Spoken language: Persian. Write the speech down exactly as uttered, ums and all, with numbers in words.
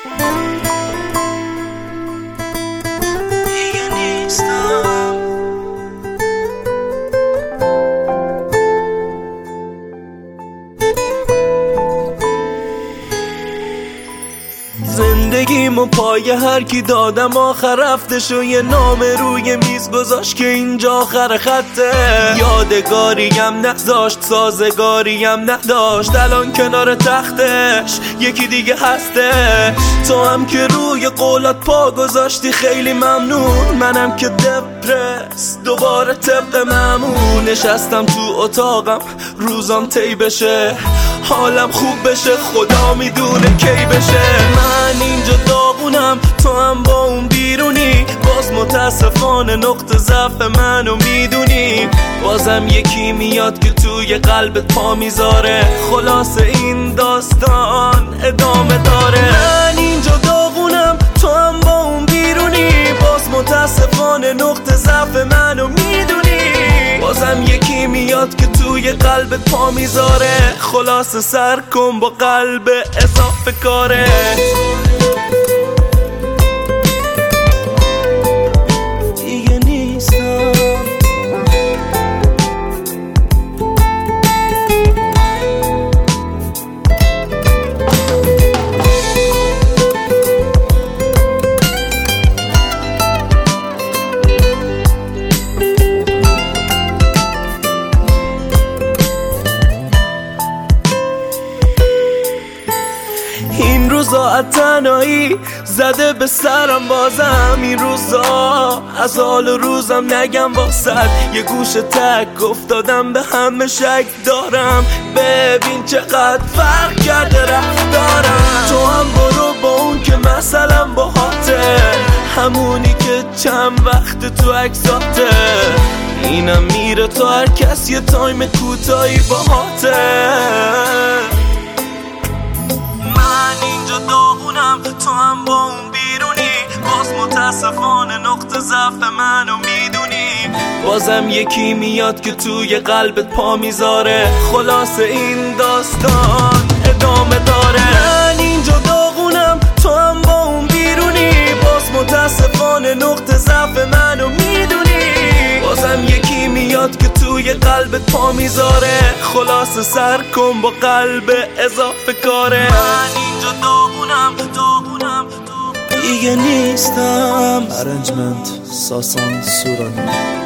زندگیمو پای هر کی دادم آخر رفتش و یه نام روی میز گذاشت که اینجا آخر خطه. یادگاریم نذاشت، سازگاریم نداشت، الان کنار تختش یکی دیگه هسته. تو هم که روی قولات پا گذاشتی خیلی ممنون، منم که دپرس دوباره طبق معمول نشستم تو اتاقم روزام طی بشه، حالم خوب بشه، خدا میدونه کی بشه. من اینجا داغونم، تو هم با اون بیرونی، باز متاسفانه نقطه ضعف منو میدونی. بازم یکی میاد که توی قلبت پا میذاره، خلاص این داستان ادامه داره. من اینجا داغونم، تو هم با اون بیرونی، باز متاسفانه نقطه ضعف منو میدونی. بازم یکی میاد که توی قلبت پا میذاره، خلاص سر کن با قلب اضافه کاره. دیگه نیستم این روزا از تنهایی زده به سرم، بازم این روزا از حال روزم نگم واسد. یه گوش تک افتادم به همه شک دارم، ببین چقدر فرق کرده رفتارم. تو هم برو با اون که مثلا باهاته، همونی که چند وقت تو عکساته. اینم میره تا هر کس یه تایم کوتاهی باهاته. من اینجا داغونم، تو هم با اون بیرونی، باز متاسفانه نقطه ضعف منو میدونی. بازم یکی میاد که توی قلبت پا میذاره، خلاص این داستان ادامه داره. من اینجا داغونم، تو هم با اون بیرونی، باز متاسفانه نقطه ضعف منو میدونی. بازم یکی میاد که توی قلبت پا میذاره، خلاص سر کن با قلب اضافه کاره. من اینجا داغونم داغونم دیگه نیستم. ارنجمنت ساسان سورانی.